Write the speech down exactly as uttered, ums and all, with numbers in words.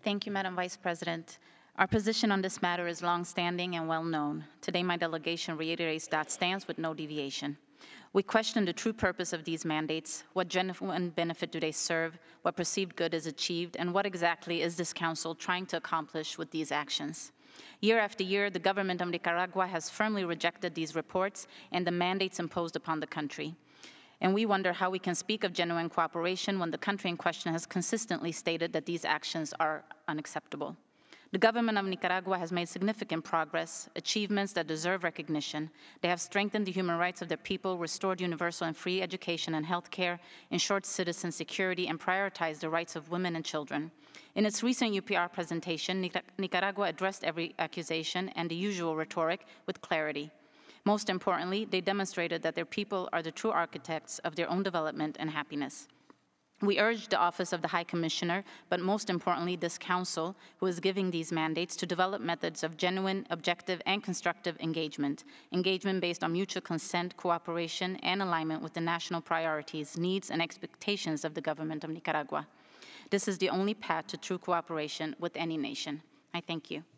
Thank you, Madam Vice President. Our position on this matter is longstanding and well known. Today, my delegation reiterates that stance with no deviation. We question the true purpose of these mandates, what genuine benefit do they serve, what perceived good is achieved, and what exactly is this Council trying to accomplish with these actions. Year after year, the government of Nicaragua has firmly rejected these reports and the mandates imposed upon the country. And we wonder how we can speak of genuine cooperation when the country in question has consistently stated that these actions are unacceptable. The government of Nicaragua has made significant progress, achievements that deserve recognition. They have strengthened the human rights of their people, restored universal and free education and health care, ensured citizen security, and prioritized the rights of women and children. In its recent U P R presentation, Nicaragua addressed every accusation and the usual rhetoric with clarity. Most importantly, they demonstrated that their people are the true architects of their own development and happiness. We urge the Office of the High Commissioner, but most importantly, this Council, who is giving these mandates, to develop methods of genuine, objective, and constructive engagement, engagement based on mutual consent, cooperation, and alignment with the national priorities, needs, and expectations of the government of Nicaragua. This is the only path to true cooperation with any nation. I thank you.